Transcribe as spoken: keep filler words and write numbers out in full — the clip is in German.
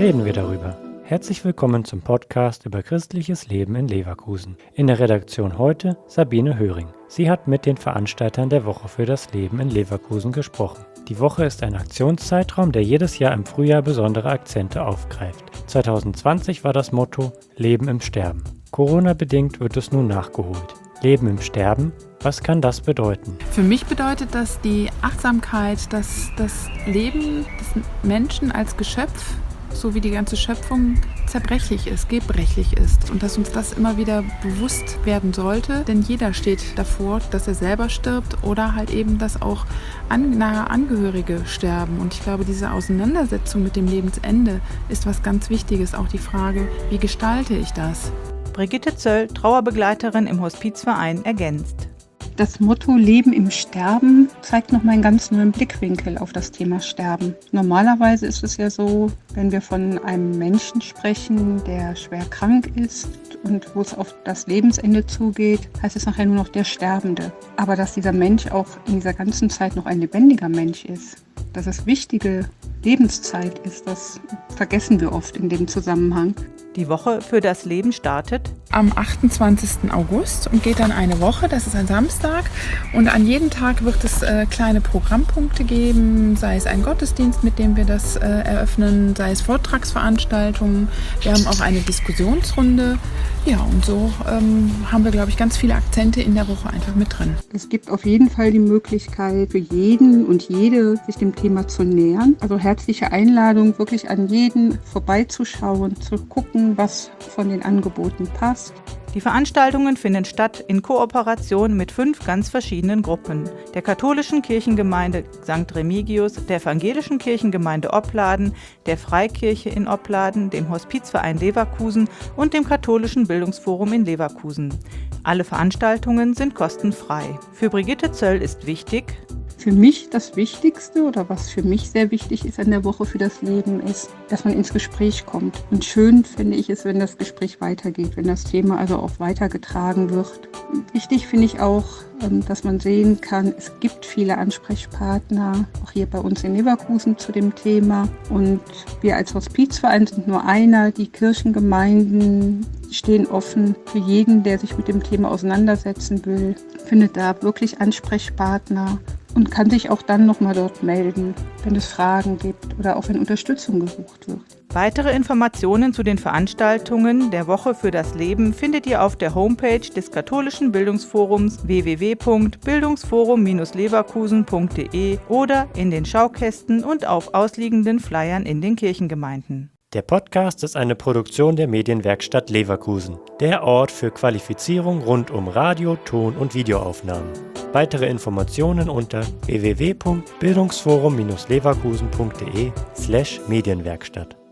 reden wir darüber. Herzlich willkommen zum Podcast über christliches Leben in Leverkusen. In der Redaktion heute Sabine Höring. Sie hat mit den Veranstaltern der Woche für das Leben in Leverkusen gesprochen. Die Woche ist ein Aktionszeitraum, der jedes Jahr im Frühjahr besondere Akzente aufgreift. zwanzig zwanzig war das Motto Leben im Sterben. Corona-bedingt wird es nun nachgeholt. Leben im Sterben, was kann das bedeuten? Für mich bedeutet das die Achtsamkeit, dass das Leben des Menschen als Geschöpf, so wie die ganze Schöpfung, zerbrechlich ist, gebrechlich ist. Und dass uns das immer wieder bewusst werden sollte, denn jeder steht davor, dass er selber stirbt oder halt eben, dass auch an, nahe Angehörige sterben. Und ich glaube, diese Auseinandersetzung mit dem Lebensende ist was ganz Wichtiges. Auch die Frage, wie gestalte ich das? Brigitte Zöll, Trauerbegleiterin im Hospizverein, ergänzt. Das Motto Leben im Sterben zeigt nochmal einen ganz neuen Blickwinkel auf das Thema Sterben. Normalerweise ist es ja so, wenn wir von einem Menschen sprechen, der schwer krank ist und wo es auf das Lebensende zugeht, heißt es nachher nur noch der Sterbende. Aber dass dieser Mensch auch in dieser ganzen Zeit noch ein lebendiger Mensch ist, dass es wichtige Lebenszeit ist, das vergessen wir oft in dem Zusammenhang. Die Woche für das Leben startet am achtundzwanzigsten August und geht dann eine Woche, das ist ein Samstag. Und an jedem Tag wird es äh, kleine Programmpunkte geben, sei es ein Gottesdienst, mit dem wir das äh, eröffnen, sei es Vortragsveranstaltungen. Wir haben auch eine Diskussionsrunde. Ja, und so ähm, haben wir, glaube ich, ganz viele Akzente in der Woche einfach mit drin. Es gibt auf jeden Fall die Möglichkeit für jeden und jede, sich dem Thema zu nähern. Also herzliche Einladung, wirklich an jeden vorbeizuschauen, zu gucken, was von den Angeboten passt. Die Veranstaltungen finden statt in Kooperation mit fünf ganz verschiedenen Gruppen: der katholischen Kirchengemeinde Sankt Remigius, der evangelischen Kirchengemeinde Opladen, der Freikirche in Opladen, dem Hospizverein Leverkusen und dem katholischen Bildungsforum in Leverkusen. Alle Veranstaltungen sind kostenfrei. Für Brigitte Zöll ist wichtig: Für mich das Wichtigste oder was für mich sehr wichtig ist an der Woche für das Leben ist, dass man ins Gespräch kommt. Und schön finde ich es, wenn das Gespräch weitergeht, wenn das Thema also auch weitergetragen wird. Wichtig finde ich auch, dass man sehen kann, es gibt viele Ansprechpartner, auch hier bei uns in Leverkusen zu dem Thema. Und wir als Hospizverein sind nur einer. Die Kirchengemeinden stehen offen für jeden, der sich mit dem Thema auseinandersetzen will, findet da wirklich Ansprechpartner und kann sich auch dann nochmal dort melden, wenn es Fragen gibt oder auch wenn Unterstützung gesucht wird. Weitere Informationen zu den Veranstaltungen der Woche für das Leben findet ihr auf der Homepage des katholischen Bildungsforums w w w punkt bildungsforum Bindestrich leverkusen punkt d e oder in den Schaukästen und auf ausliegenden Flyern in den Kirchengemeinden. Der Podcast ist eine Produktion der Medienwerkstatt Leverkusen, der Ort für Qualifizierung rund um Radio-, Ton- und Videoaufnahmen. Weitere Informationen unter w w w punkt bildungsforum Bindestrich leverkusen punkt d e slash Medienwerkstatt.